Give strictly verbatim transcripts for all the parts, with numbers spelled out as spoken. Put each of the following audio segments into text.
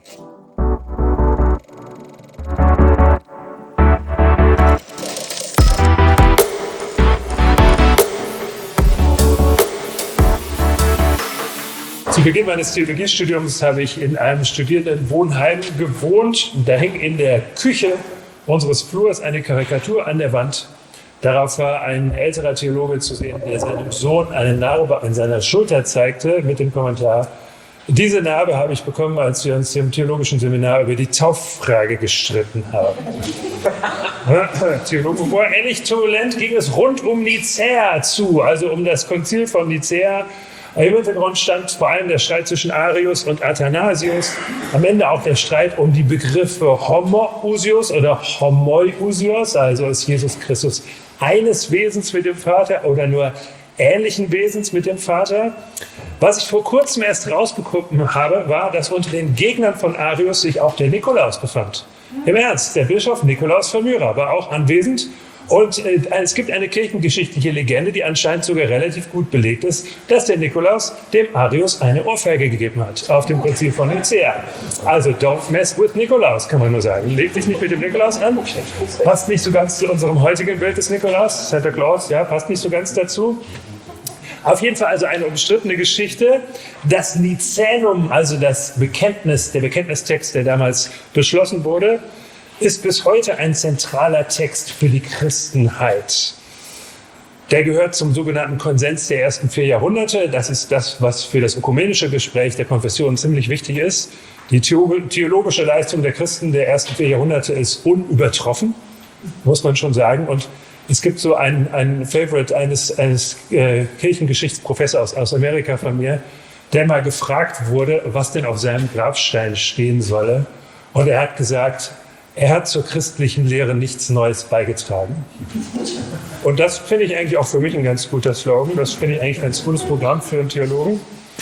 Zu Beginn meines Theologiestudiums habe ich in einem Studierendenwohnheim gewohnt. Da hing in der Küche unseres Flurs eine Karikatur an der Wand. Darauf war ein älterer Theologe zu sehen, der seinem Sohn eine Narbe an seiner Schulter zeigte mit dem Kommentar: Diese Narbe habe ich bekommen, als wir uns im theologischen Seminar über die Tauffrage gestritten haben. Theologenhumor. Ähnlich turbulent ging es rund um Nicäa zu, also um das Konzil von Nicäa. Im Hintergrund stand vor allem der Streit zwischen Arius und Athanasius. Am Ende auch der Streit um die Begriffe Homoousios oder Homoiousios, also ist Jesus Christus eines Wesens mit dem Vater oder nur ähnlichen Wesens mit dem Vater. Was ich vor kurzem erst rausbekommen habe, war, dass unter den Gegnern von Arius sich auch der Nikolaus befand. Im Ernst, der Bischof Nikolaus von Myra war auch anwesend. Und äh, es gibt eine kirchengeschichtliche Legende, die anscheinend sogar relativ gut belegt ist, dass der Nikolaus dem Arius eine Ohrfeige gegeben hat auf dem Konzil von Nicäa. Also don't mess with Nikolaus, kann man nur sagen. Leg dich nicht mit dem Nikolaus an. Passt nicht so ganz zu unserem heutigen Bild des Nikolaus. Santa Claus, ja, passt nicht so ganz dazu. Auf jeden Fall also eine umstrittene Geschichte. Das Nicänum, also das Bekenntnis, der Bekenntnistext, der damals beschlossen wurde, ist bis heute ein zentraler Text für die Christenheit. Der gehört zum sogenannten Konsens der ersten vier Jahrhunderte. Das ist das, was für das ökumenische Gespräch der Konfession ziemlich wichtig ist. Die theologische Leistung der Christen der ersten vier Jahrhunderte ist unübertroffen, muss man schon sagen. Und es gibt so einen, einen Favorite eines, eines äh, Kirchengeschichtsprofessors aus Amerika von mir, der mal gefragt wurde, was denn auf seinem Grabstein stehen solle. Und er hat gesagt, er hat zur christlichen Lehre nichts Neues beigetragen. Und das finde ich eigentlich auch für mich ein ganz guter Slogan. Das finde ich eigentlich ein ganz gutes Programm für einen Theologen.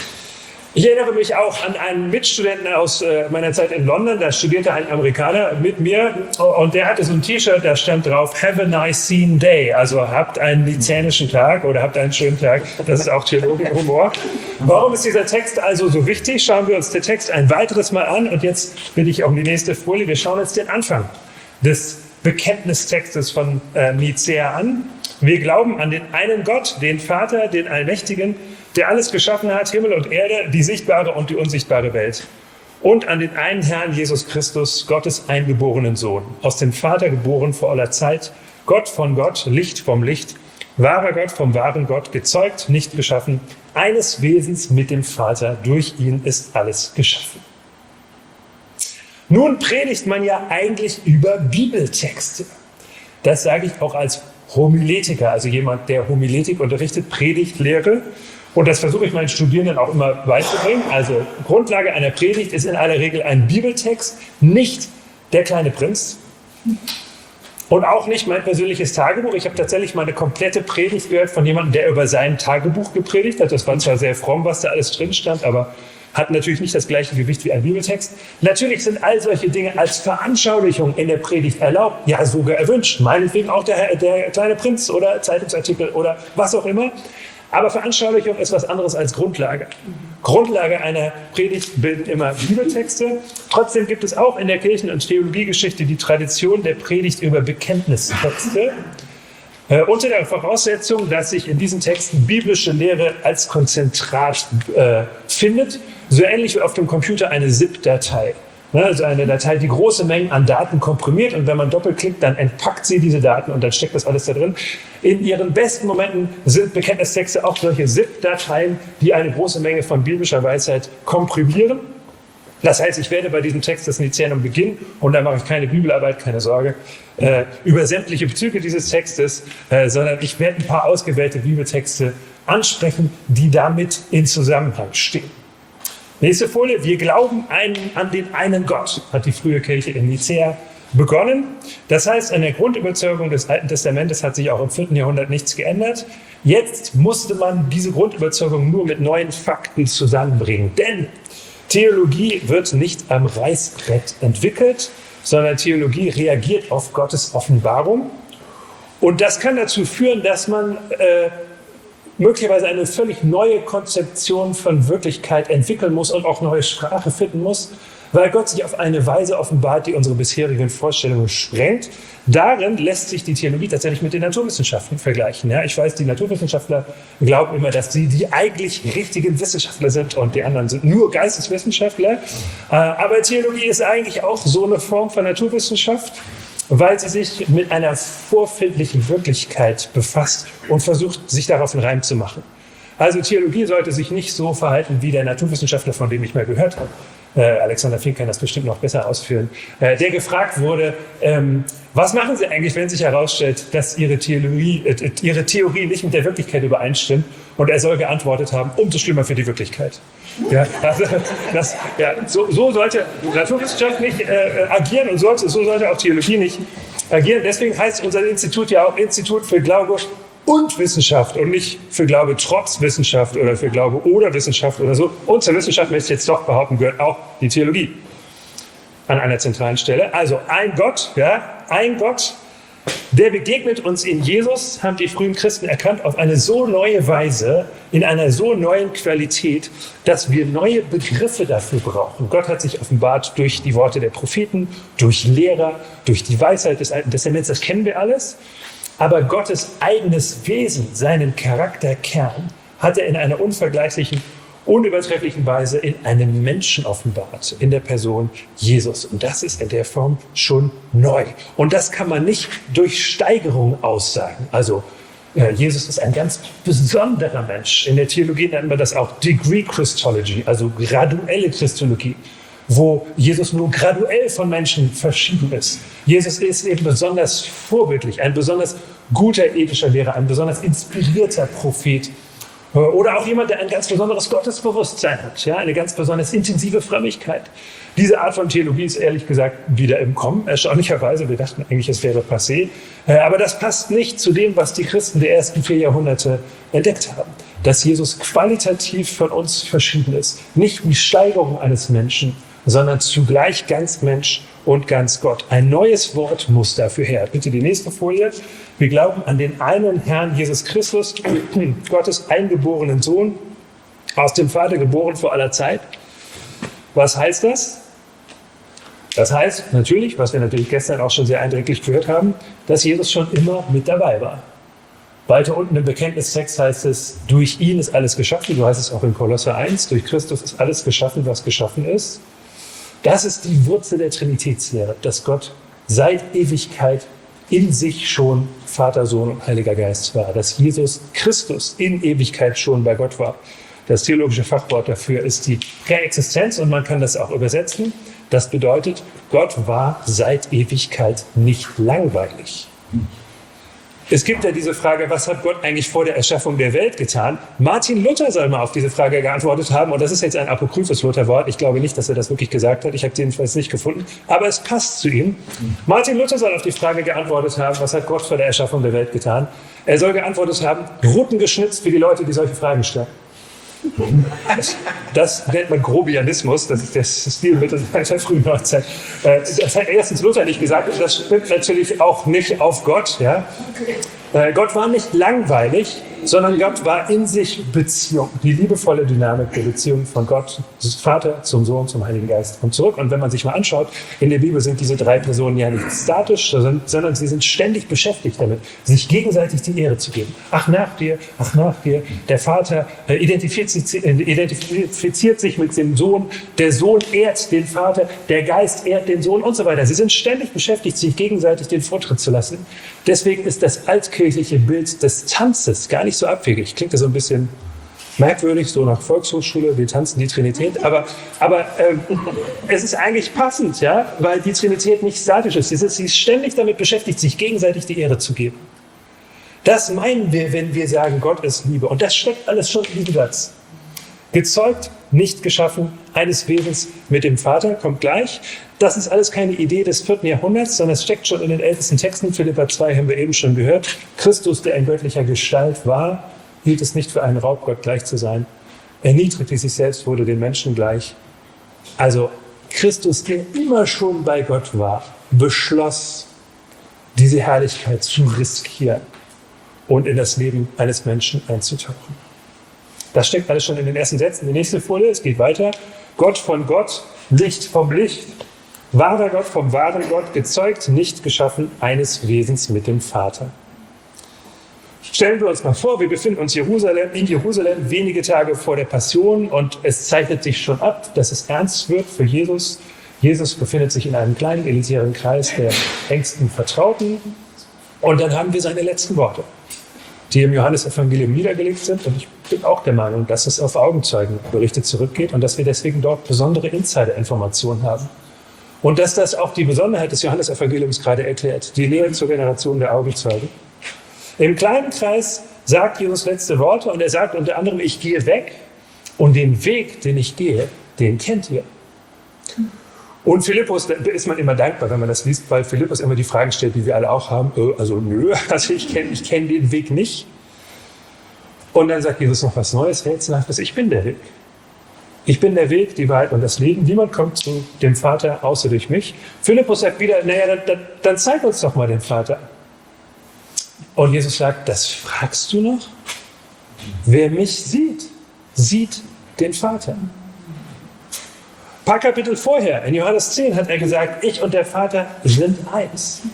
Ich erinnere mich auch an einen Mitstudenten aus äh, meiner Zeit in London. Da studierte ein Amerikaner mit mir und der hatte so ein T-Shirt, da stand drauf Have a Nicene Day. Also habt einen nizänischen Tag oder habt einen schönen Tag. Das ist auch Theologenhumor. Warum ist dieser Text also so wichtig? Schauen wir uns den Text ein weiteres Mal an. Und jetzt bin ich auf die nächste Folie. Wir schauen uns den Anfang des Bekenntnistextes von äh, Nicäa an. Wir glauben an den einen Gott, den Vater, den Allmächtigen, der alles geschaffen hat, Himmel und Erde, die sichtbare und die unsichtbare Welt. Und an den einen Herrn Jesus Christus, Gottes eingeborenen Sohn, aus dem Vater geboren vor aller Zeit, Gott von Gott, Licht vom Licht, wahrer Gott vom wahren Gott, gezeugt, nicht geschaffen, eines Wesens mit dem Vater, durch ihn ist alles geschaffen. Nun predigt man ja eigentlich über Bibeltexte. Das sage ich auch als Homiletiker, also jemand, der Homiletik unterrichtet, Predigt, Lehre. Und das versuche ich meinen Studierenden auch immer beizubringen. Also Grundlage einer Predigt ist in aller Regel ein Bibeltext, nicht der kleine Prinz und auch nicht mein persönliches Tagebuch. Ich habe tatsächlich mal eine komplette Predigt gehört von jemandem, der über sein Tagebuch gepredigt hat. Das war zwar sehr fromm, was da alles drin stand, aber hat natürlich nicht das gleiche Gewicht wie ein Bibeltext. Natürlich sind all solche Dinge als Veranschaulichung in der Predigt erlaubt, ja sogar erwünscht. Meinetwegen auch der, der kleine Prinz oder Zeitungsartikel oder was auch immer. Aber Veranschaulichung ist was anderes als Grundlage. Grundlage einer Predigt bilden immer Bibeltexte. Trotzdem gibt es auch in der Kirchen- und Theologiegeschichte die Tradition der Predigt über Bekenntnistexte. Äh, unter der Voraussetzung, dass sich in diesen Texten biblische Lehre als Konzentrat äh, findet, so ähnlich wie auf dem Computer eine ZIP-Datei. Ne, also eine Datei, die große Mengen an Daten komprimiert und wenn man doppelklickt, dann entpackt sie diese Daten und dann steckt das alles da drin. In ihren besten Momenten sind Bekenntnistexte auch solche ZIP-Dateien, die eine große Menge von biblischer Weisheit komprimieren. Das heißt, ich werde bei diesem Text des Nicänum beginnen und da mache ich keine Bibelarbeit, keine Sorge, äh, über sämtliche Bezüge dieses Textes, äh, sondern ich werde ein paar ausgewählte Bibeltexte ansprechen, die damit in Zusammenhang stehen. Nächste Folie. Wir glauben einen, an den einen Gott, hat die frühe Kirche in Nicäa begonnen. Das heißt, an der Grundüberzeugung des Alten Testamentes hat sich auch im vierten Jahrhundert nichts geändert. Jetzt musste man diese Grundüberzeugung nur mit neuen Fakten zusammenbringen. Denn Theologie wird nicht am Reißbrett entwickelt, sondern Theologie reagiert auf Gottes Offenbarung. Und das kann dazu führen, dass man äh, möglicherweise eine völlig neue Konzeption von Wirklichkeit entwickeln muss und auch neue Sprache finden muss. weil Gott sich auf eine Weise offenbart, die unsere bisherigen Vorstellungen sprengt. Darin lässt sich die Theologie tatsächlich mit den Naturwissenschaften vergleichen. Ja, ich weiß, die Naturwissenschaftler glauben immer, dass sie die eigentlich richtigen Wissenschaftler sind und die anderen sind nur Geisteswissenschaftler. Aber Theologie ist eigentlich auch so eine Form von Naturwissenschaft, weil sie sich mit einer vorfindlichen Wirklichkeit befasst und versucht, sich darauf einen Reim zu machen. Also Theologie sollte sich nicht so verhalten wie der Naturwissenschaftler, von dem ich mal gehört habe. Äh, Alexander Fink kann das bestimmt noch besser ausführen, äh, der gefragt wurde, ähm, was machen Sie eigentlich, wenn sich herausstellt, dass Ihre Theorie, äh, Ihre Theorie nicht mit der Wirklichkeit übereinstimmt? Und er soll geantwortet haben, umso schlimmer für die Wirklichkeit. Ja, also das, ja, so, so sollte Naturwissenschaft nicht äh, agieren und sollte, so sollte auch Theologie nicht agieren. Deswegen heißt unser Institut ja auch Institut für Glaube und Wissenschaft und nicht für Glaube trotz Wissenschaft oder für Glaube oder Wissenschaft oder so. Und zur Wissenschaft möchte ich jetzt doch behaupten, gehört auch die Theologie an einer zentralen Stelle. Also ein Gott, ja, ein Gott, der begegnet uns in Jesus, haben die frühen Christen erkannt, auf eine so neue Weise, in einer so neuen Qualität, dass wir neue Begriffe dafür brauchen. Gott hat sich offenbart durch die Worte der Propheten, durch Lehrer, durch die Weisheit des Alten Testaments, das kennen wir alles. Aber Gottes eigenes Wesen, seinen Charakterkern, hat er in einer unvergleichlichen, unübertrefflichen Weise in einem Menschen offenbart, in der Person Jesus. Und das ist in der Form schon neu. Und das kann man nicht durch Steigerung aussagen. Also äh, Jesus ist ein ganz besonderer Mensch. In der Theologie nennt man das auch Degree Christology, also graduelle Christologie, wo Jesus nur graduell von Menschen verschieden ist. Jesus ist eben besonders vorbildlich, ein besonders guter ethischer Lehrer, ein besonders inspirierter Prophet oder auch jemand, der ein ganz besonderes Gottesbewusstsein hat, ja, eine ganz besonders intensive Frömmigkeit. Diese Art von Theologie ist ehrlich gesagt wieder im Kommen, erstaunlicherweise. Wir dachten eigentlich, es wäre passé. Aber das passt nicht zu dem, was die Christen der ersten vier Jahrhunderte entdeckt haben. Dass Jesus qualitativ von uns verschieden ist. Nicht wie Steigerung eines Menschen, sondern zugleich ganz Mensch und ganz Gott. Ein neues Wort muss dafür her. Bitte die nächste Folie. Wir glauben an den einen Herrn Jesus Christus, Gottes eingeborenen Sohn, aus dem Vater geboren vor aller Zeit. Was heißt das? Das heißt natürlich, was wir natürlich gestern auch schon sehr eindrücklich gehört haben, dass Jesus schon immer mit dabei war. Weiter unten im Bekenntnistext heißt es, durch ihn ist alles geschaffen, so heißt es auch in Kolosser eins, durch Christus ist alles geschaffen, was geschaffen ist. Das ist die Wurzel der Trinitätslehre, dass Gott seit Ewigkeit in sich schon Vater, Sohn und Heiliger Geist war, dass Jesus Christus in Ewigkeit schon bei Gott war. Das theologische Fachwort dafür ist die Präexistenz und man kann das auch übersetzen. Das bedeutet, Gott war seit Ewigkeit nicht langweilig. Es gibt ja diese Frage, was hat Gott eigentlich vor der Erschaffung der Welt getan? Martin Luther soll mal auf diese Frage geantwortet haben. Und das ist jetzt ein apokryphes Lutherwort. Ich glaube nicht, dass er das wirklich gesagt hat. Ich habe es jedenfalls nicht gefunden. Aber es passt zu ihm. Martin Luther soll auf die Frage geantwortet haben, was hat Gott vor der Erschaffung der Welt getan? Er soll geantwortet haben, Routen geschnitzt für die Leute, die solche Fragen stellen. Das nennt man Grobianismus, das ist das Stilmittel der frühen Neuzeit. Das hat erstens Luther nicht gesagt und das stimmt natürlich auch nicht auf Gott. Ja? Gott war nicht langweilig, sondern Gott war in sich Beziehung. Die liebevolle Dynamik der Beziehung von Gott, des Vater zum Sohn, zum Heiligen Geist kommt zurück. Und wenn man sich mal anschaut, in der Bibel sind diese drei Personen ja nicht statisch, sondern sie sind ständig beschäftigt damit, sich gegenseitig die Ehre zu geben. Ach, nach dir, ach, nach dir. Der Vater identifiziert sich mit dem Sohn, der Sohn ehrt den Vater, der Geist ehrt den Sohn und so weiter. Sie sind ständig beschäftigt, sich gegenseitig den Vortritt zu lassen. Deswegen ist das altkirchliche Bild des Tanzes gar nicht so abwegig. Klingt das so ein bisschen merkwürdig, so nach Volkshochschule, wir tanzen die Trinität, aber, aber ähm, es ist eigentlich passend, ja, weil die Trinität nicht statisch ist. Sie ist, sie ist ständig damit beschäftigt, sich gegenseitig die Ehre zu geben. Das meinen wir, wenn wir sagen, Gott ist Liebe. Und das steckt alles schon in diesem Satz. Gezeugt, nicht geschaffen, eines Wesens mit dem Vater, kommt gleich. Das ist alles keine Idee des vierten Jahrhunderts, sondern es steckt schon in den ältesten Texten. Philipper zwei haben wir eben schon gehört. Christus, der in göttlicher Gestalt war, hielt es nicht für einen Raub, Gott gleich zu sein. Erniedrigte sich selbst, wurde den Menschen gleich. Also Christus, der immer schon bei Gott war, beschloss, diese Herrlichkeit zu riskieren und in das Leben eines Menschen einzutauchen. Das steckt alles schon in den ersten Sätzen. Die nächste Folie, es geht weiter. Gott von Gott, Licht vom Licht, wahrer Gott vom wahren Gott, gezeugt, nicht geschaffen, eines Wesens mit dem Vater. Stellen wir uns mal vor, wir befinden uns Jerusalem, in Jerusalem wenige Tage vor der Passion und es zeichnet sich schon ab, dass es ernst wird für Jesus. Jesus befindet sich in einem kleinen elitären Kreis der engsten Vertrauten und dann haben wir seine letzten Worte, die im Johannesevangelium niedergelegt sind. Und ich bin auch der Meinung, dass es auf Augenzeugenberichte zurückgeht und dass wir deswegen dort besondere Insider-Informationen haben. Und dass das auch die Besonderheit des Johannesevangeliums gerade erklärt, die Lehre zur Generation der Augenzeugen. Im kleinen Kreis sagt Jesus letzte Worte und er sagt unter anderem, ich gehe weg und den Weg, den ich gehe, den kennt ihr. Und Philippus, da ist man immer dankbar, wenn man das liest, weil Philippus immer die Fragen stellt, die wir alle auch haben. Also nö, also ich kenne ich kenn den Weg nicht. Und dann sagt Jesus noch was Neues, Rätselhaftes, ich bin der Weg. Ich bin der Weg, die Wahrheit und das Leben. Niemand kommt zu dem Vater außer durch mich. Philippus sagt wieder, naja, dann, dann, dann zeig uns doch mal den Vater. Und Jesus sagt, das fragst du noch? Wer mich sieht, sieht den Vater. Ein paar Kapitel vorher, in Johannes zehn, hat er gesagt, ich und der Vater sind eins.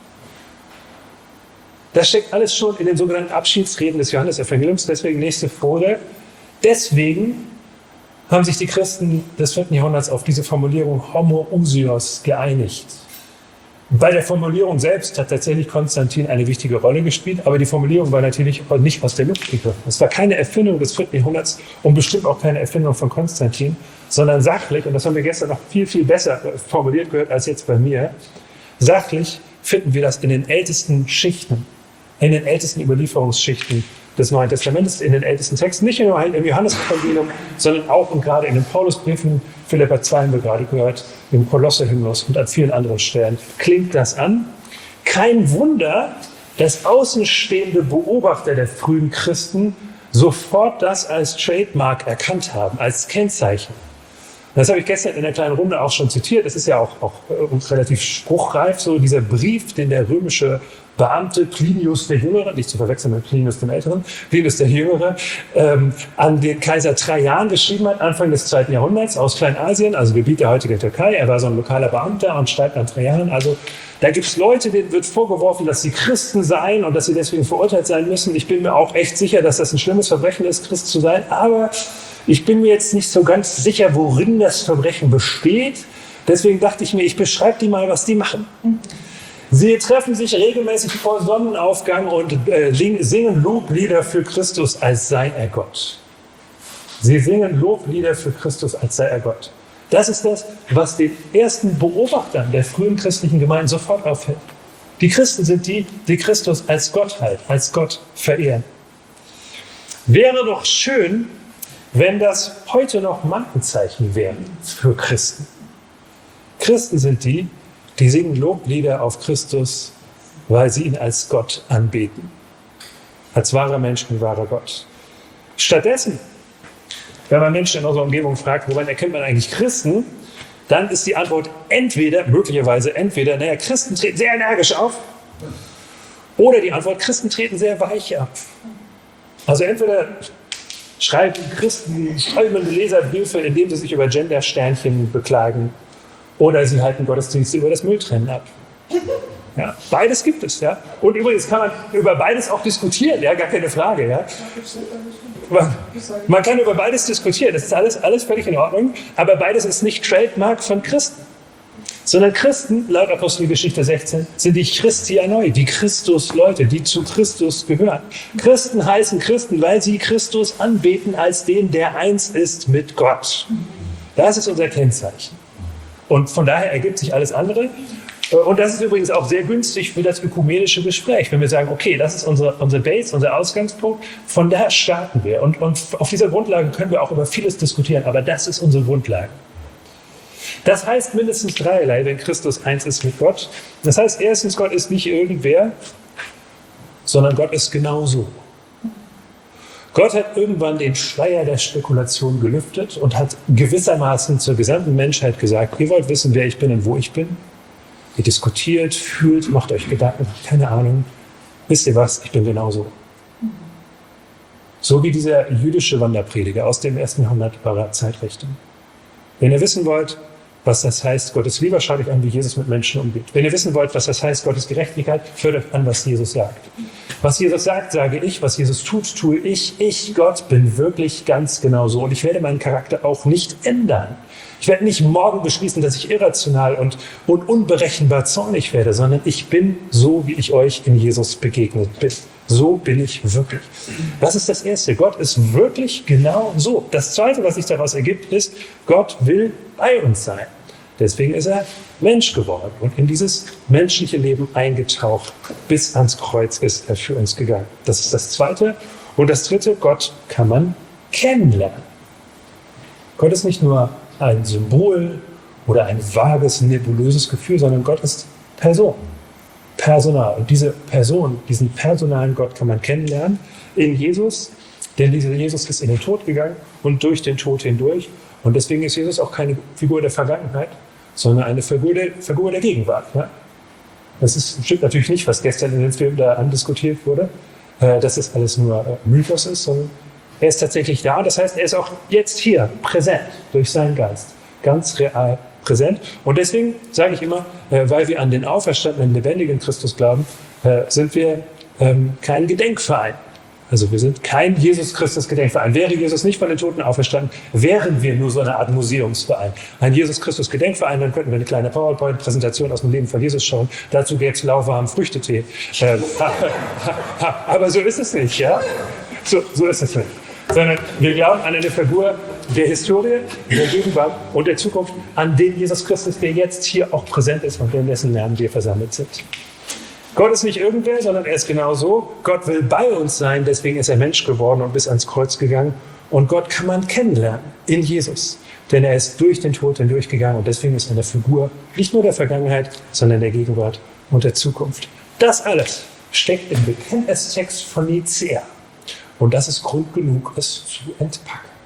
Das steckt alles schon in den sogenannten Abschiedsreden des Johannesevangeliums, deswegen nächste Folie. Deswegen haben sich die Christen des vierten Jahrhunderts auf diese Formulierung Homoousios geeinigt. Bei der Formulierung selbst hat tatsächlich Konstantin eine wichtige Rolle gespielt, aber die Formulierung war natürlich nicht aus der Luft gegriffen. Es war keine Erfindung des vierten Jahrhunderts und bestimmt auch keine Erfindung von Konstantin, sondern sachlich, und das haben wir gestern noch viel, viel besser formuliert gehört als jetzt bei mir, sachlich finden wir das in den ältesten Schichten, in den ältesten Überlieferungsschichten des Neuen Testamentes, in den ältesten Texten, nicht nur im Johannesevangelium, sondern auch und gerade in den Paulusbriefen, Philipper zwei haben wir gerade gehört, im Kolosserhymnus und an vielen anderen Stellen klingt das an. Kein Wunder, dass außenstehende Beobachter der frühen Christen sofort das als Trademark erkannt haben, als Kennzeichen. Das habe ich gestern in der kleinen Runde auch schon zitiert. Das ist ja auch, auch relativ spruchreif, so dieser Brief, den der römische Beamte Plinius der Jüngere, nicht zu verwechseln mit Plinius dem Älteren, Plinius der Jüngere, ähm, an den Kaiser Trajan geschrieben hat, Anfang des zweiten Jahrhunderts aus Kleinasien, also Gebiet der heutigen Türkei. Er war so ein lokaler Beamter und schreibt an Trajan. Also da gibt es Leute, denen wird vorgeworfen, dass sie Christen seien und dass sie deswegen verurteilt sein müssen. Ich bin mir auch echt sicher, dass das ein schlimmes Verbrechen ist, Christ zu sein, aber ich bin mir jetzt nicht so ganz sicher, worin das Verbrechen besteht. Deswegen dachte ich mir, ich beschreibe die mal, was die machen. Sie treffen sich regelmäßig vor Sonnenaufgang und äh, singen Loblieder für Christus, als sei er Gott. Sie singen Loblieder für Christus, als sei er Gott. Das ist das, was den ersten Beobachtern der frühen christlichen Gemeinden sofort auffällt. Die Christen sind die, die Christus als Gottheit, als Gott verehren. Wäre doch schön, wenn das heute noch Markenzeichen wären für Christen. Christen sind die, die singen Loblieder auf Christus, weil sie ihn als Gott anbeten. Als wahrer Mensch und wahrer Gott. Stattdessen, wenn man Menschen in unserer Umgebung fragt, woran erkennt man eigentlich Christen, dann ist die Antwort entweder, möglicherweise entweder, naja, Christen treten sehr energisch auf, oder die Antwort, Christen treten sehr weich ab. Also entweder schreiben Christen schäumende Leserbriefe, indem sie sich über Gendersternchen beklagen, oder sie halten Gottesdienste über das Mülltrennen ab. Ja, beides gibt es. Ja. Und übrigens kann man über beides auch diskutieren, ja, gar keine Frage. Ja. Man, man kann über beides diskutieren, das ist alles, alles völlig in Ordnung, aber beides ist nicht Trademark von Christen. Sondern Christen, laut Apostelgeschichte sechzehn, sind die Christianoi, die Christus-Leute, die zu Christus gehören. Christen heißen Christen, weil sie Christus anbeten als den, der eins ist mit Gott. Das ist unser Kennzeichen. Und von daher ergibt sich alles andere. Und das ist übrigens auch sehr günstig für das ökumenische Gespräch, wenn wir sagen, okay, das ist unsere, unsere Base, unser Ausgangspunkt, von da starten wir. Und, und auf dieser Grundlage können wir auch über vieles diskutieren, aber das ist unsere Grundlage. Das heißt mindestens dreierlei, wenn Christus eins ist mit Gott. Das heißt erstens, Gott ist nicht irgendwer, sondern Gott ist genauso. Gott hat irgendwann den Schleier der Spekulation gelüftet und hat gewissermaßen zur gesamten Menschheit gesagt, ihr wollt wissen, wer ich bin und wo ich bin? Ihr diskutiert, fühlt, macht euch Gedanken, keine Ahnung. Wisst ihr was, ich bin genauso. So wie dieser jüdische Wanderprediger aus dem ersten Jahrhundert eurer Zeitrichtung. Wenn ihr wissen wollt, was das heißt, Gottes Liebe, schaut euch an, wie Jesus mit Menschen umgeht. Wenn ihr wissen wollt, was das heißt, Gottes Gerechtigkeit, hört euch an, was Jesus sagt. Was Jesus sagt, sage ich. Was Jesus tut, tue ich. Ich, Gott, bin wirklich ganz genau so. Und ich werde meinen Charakter auch nicht ändern. Ich werde nicht morgen beschließen, dass ich irrational und, und unberechenbar zornig werde, sondern ich bin so, wie ich euch in Jesus begegnet bin. So bin ich wirklich. Das ist das Erste. Gott ist wirklich genau so. Das Zweite, was sich daraus ergibt, ist, Gott will bei uns sein. Deswegen ist er Mensch geworden und in dieses menschliche Leben eingetaucht. Bis ans Kreuz ist er für uns gegangen. Das ist das Zweite. Und das Dritte, Gott kann man kennenlernen. Gott ist nicht nur ein Symbol oder ein vages, nebulöses Gefühl, sondern Gott ist Person, personal. Und diese Person, diesen personalen Gott kann man kennenlernen in Jesus, denn dieser Jesus ist in den Tod gegangen und durch den Tod hindurch. Und deswegen ist Jesus auch keine Figur der Vergangenheit, sondern eine Figur der, Figur der Gegenwart. Ja? Das ist, stimmt natürlich nicht, was gestern in den Filmen da andiskutiert wurde, äh, dass das alles nur äh, Mythos ist, sondern er ist tatsächlich da. Das heißt, er ist auch jetzt hier präsent durch seinen Geist, ganz real präsent. Und deswegen sage ich immer, äh, weil wir an den auferstandenen, lebendigen Christus glauben, äh, sind wir ähm, kein Gedenkverein. Also wir sind kein Jesus-Christus-Gedenkverein. Wäre Jesus nicht von den Toten auferstanden, wären wir nur so eine Art Museumsverein. Ein Jesus-Christus-Gedenkverein, dann könnten wir eine kleine PowerPoint-Präsentation aus dem Leben von Jesus schauen. Dazu gäbe es lauwarmen Früchtetee. Ähm, aber so ist es nicht, ja? So, so ist es nicht. Sondern wir glauben an eine Figur der Historie, der Gegenwart und der Zukunft, an den Jesus Christus, der jetzt hier auch präsent ist und in dessen Namen wir versammelt sind. Gott ist nicht irgendwer, sondern er ist genau so. Gott will bei uns sein, deswegen ist er Mensch geworden und bis ans Kreuz gegangen. Und Gott kann man kennenlernen in Jesus, denn er ist durch den Tod hindurchgegangen und deswegen ist er eine Figur nicht nur der Vergangenheit, sondern der Gegenwart und der Zukunft. Das alles steckt im Bekenntnistext von Nicäa. Und das ist Grund genug, es zu entpacken.